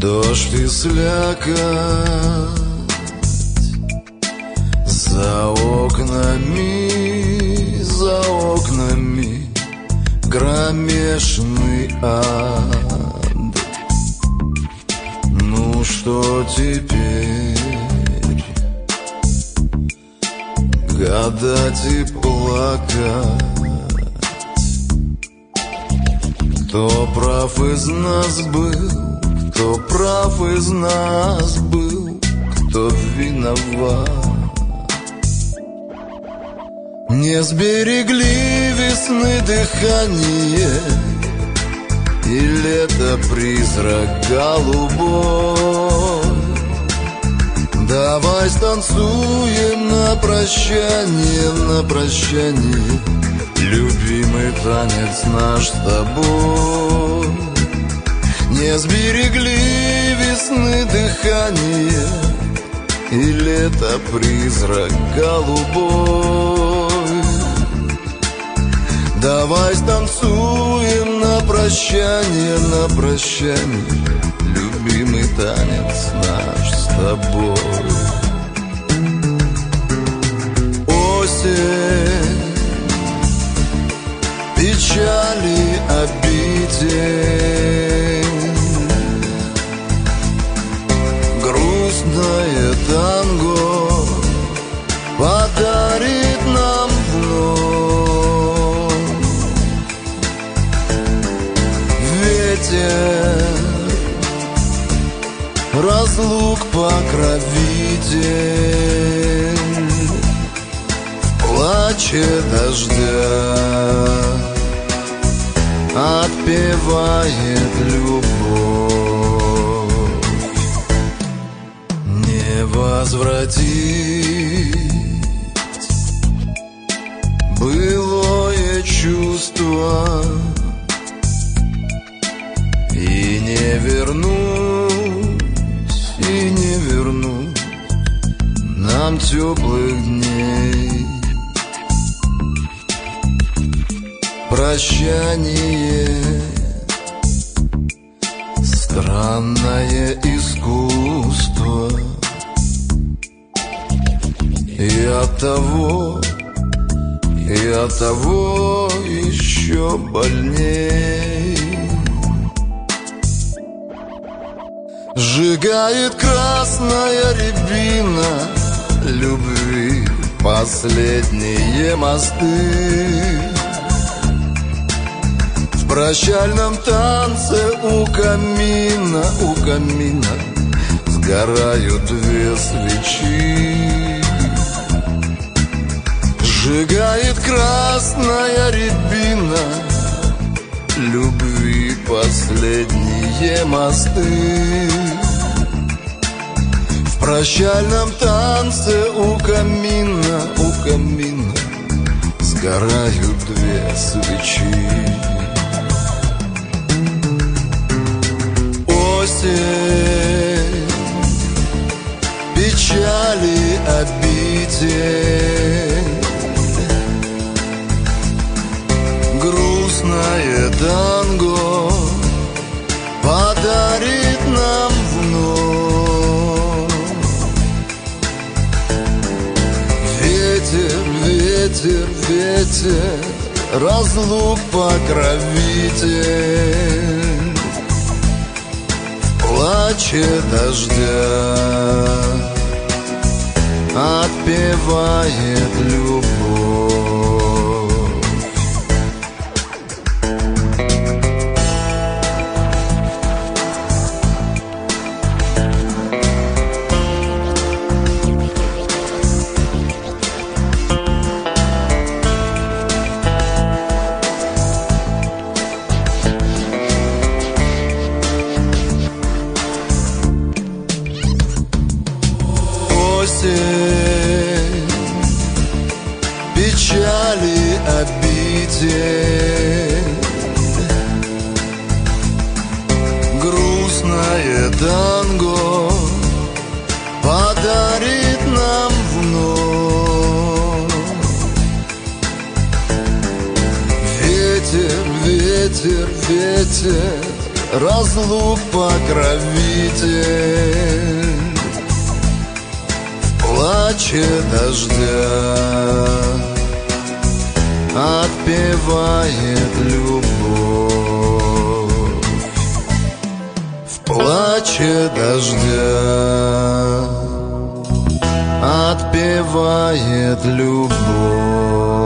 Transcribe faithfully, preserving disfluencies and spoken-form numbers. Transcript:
Дождь и слякоть за окнами, за окнами кромешный ад. Ну что теперь? Гадать и плакать. Кто прав из нас был? Кто прав из нас был, кто виноват? Не сберегли весны дыхание, и лето призрак голубой. Давай станцуем на прощание, на прощание, любимый танец наш с тобой. Не сберегли весны дыхание, и лето призрак голубой. Давай станцуем на прощание, на прощание, любимый танец наш с тобой. Осень, печали, обиде, грустное танго подарит нам вновь. Ветер разлук покровитель, в плаче дождя отпевает любовь. Не возвратить былое чувство и не вернуть, и не вернуть нам теплых дней. Прощание — странное искусство, и оттого, и оттого еще больней. Сжигает красная рябина любви последние мосты. В прощальном танце у камина, у камина сгорают две свечи. Сжигает красная рябина любви последние мосты. В прощальном танце у камина, у камина сгорают две свечи. Осень, печали, обиде, грустное танго подарит нам вновь. Ветер, ветер, ветер, разлук покровитель, в плаче дождя отпевает любовь. Осень, печали, обиде, грустное танго подарит нам вновь. Ветер, ветер, ветер, разлук покровитель. В плаче дождя отпевает любовь. В плаче дождя отпевает любовь.